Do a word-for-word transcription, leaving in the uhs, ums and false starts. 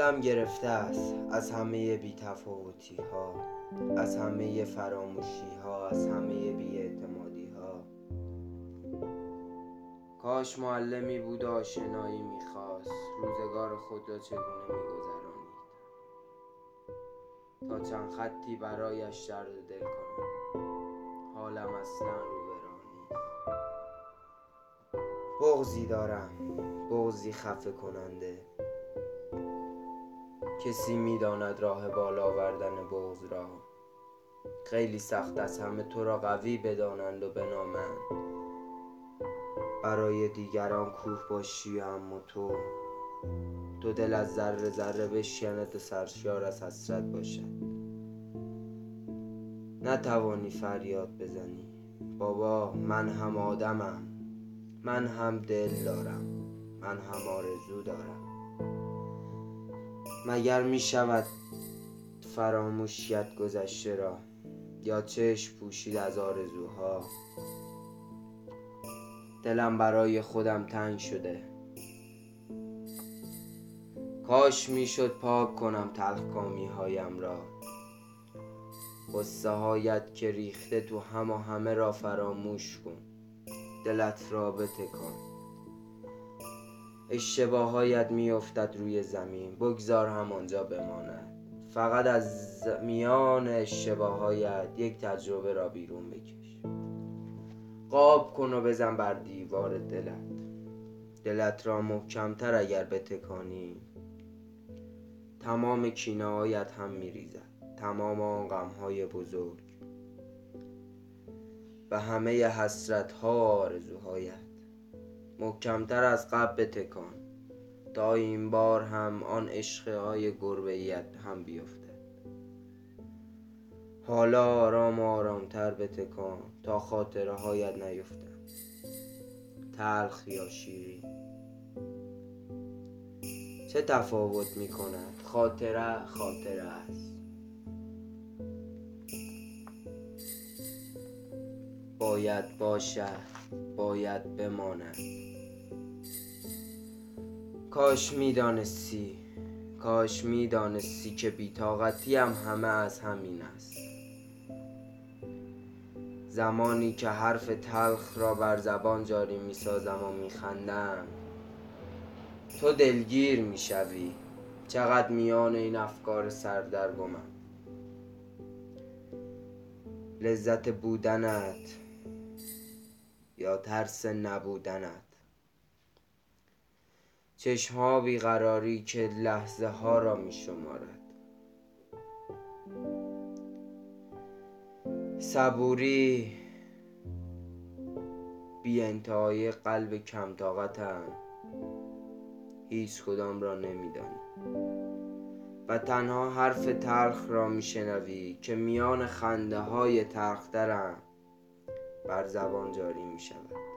دلم گرفته است از همه بی‌تفاوتی ها، از همه فراموشی ها، از همه بی‌اعتمادی ها. کاش معلمی بود آشنایی میخواست روزگار خود را چگونه میگذرانید، تا چند خطی برایش درد دل کنم. حالم اصلا رو به راه نیست. بغضی دارم، بغضی خفه کننده. کسی میداند راه بالا آوردن بغض را. خیلی سخت است همه تو را قوی بدانند و بنامند، برای دیگران کوه باشی اما تو تو دل از ذره ذره بشکند و سرشار از حسرت باشد. نتوانی فریاد بزنی بابا من هم آدمم، من هم دل دارم، من هم آرزو دارم. مگر می شود فراموش کرد گذشته را، یا چشم پوشید از آرزوها؟ دلم برای خودم تنگ شده. کاش می شد پاک کنم تلخکامی هایم را. غصه هایت که ریخته تو هم و همه را فراموش کن. دلت را بتکان. اشتباهایت می افتد روی زمین، بگذار همانجا بماند. فقط از میان اشتباهایت یک تجربه را بیرون بکش. قاب کن و بزن بر دیوار دلت. دلت را محکمتر اگر بتکانی، تمام کینه هایت هم می ریزد. تمام آن غم های بزرگ و همه حسرت ها و آرزوهایت. محکمتر از قبل بتکان تا این بار هم آن عشق های گربه‌ایت هم بیفتد. حالا آرام و آرامتر بتکان تا خاطره هایت نیفتد، تلخ یا شیرین. چه تفاوت می کند؟ خاطره خاطره است. باید باشد، باید بماند. کاش می دانستی، کاش می دانستی که بی‌طاقتی هم همه از همین است. زمانی که حرف تلخ را بر زبان جاری می سازم و می خندم، تو دلگیر می شوی. چقدر میان این افکار سردرگمم. لذت بودنت یا ترس نبودنت. چشم‌ها بیقراری که لحظه ها را می شمارد. صبوری بی انتهای قلب کم طاقتم، هیچ کدام را نمیدانی و تنها حرف تلخ را میشنوی که میان خنده های تلخترم بر زبان جاری می شود.